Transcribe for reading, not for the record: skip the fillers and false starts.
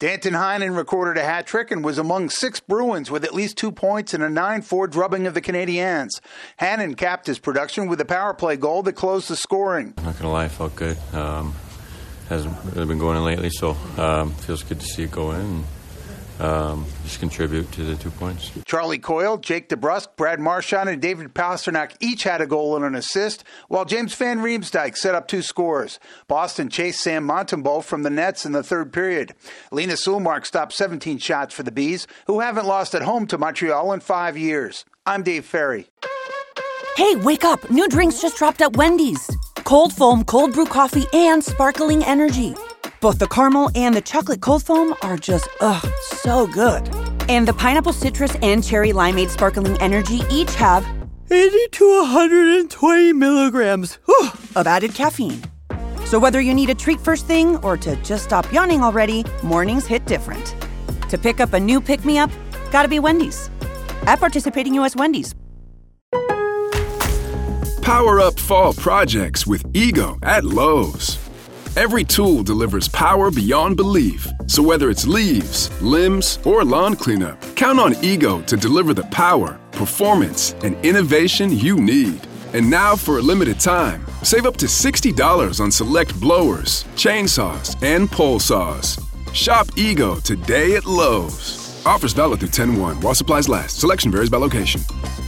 Danton Heinen recorded a hat trick and was among 6 Bruins with at least 2 points in a 9-4 drubbing of the Canadiens. Heinen capped his production with a power play goal that closed the scoring. I'm not going to lie, it felt good. Hasn't really been going in lately, so feels good to see it go in and just contribute to the 2 points. Charlie Coyle, Jake DeBrusk, Brad Marchand, and David Pastrnak each had a goal and an assist, while James Van Riemsdyk set up 2 scores. Boston chased Sam Montembeault from the nets in the third period. Lena Sulmark stopped 17 shots for the Bees, who haven't lost at home to Montreal in 5 years. I'm Dave Ferry. Hey, wake up! New drinks just dropped at Wendy's. Cold foam, cold brew coffee, and sparkling energy. Both the caramel and the chocolate cold foam are just, so good. And the pineapple citrus and cherry limeade sparkling energy each have 80 to 120 milligrams of added caffeine. So whether you need a treat first thing or to just stop yawning already, mornings hit different. To pick up a new pick-me-up, gotta be Wendy's. At participating U.S. Wendy's. Power up fall projects with Ego at Lowe's. Every tool delivers power beyond belief. So whether it's leaves, limbs, or lawn cleanup, count on Ego to deliver the power, performance, and innovation you need. And now for a limited time, save up to $60 on select blowers, chainsaws, and pole saws. Shop Ego today at Lowe's. Offers valid through 10/1 while supplies last. Selection varies by location.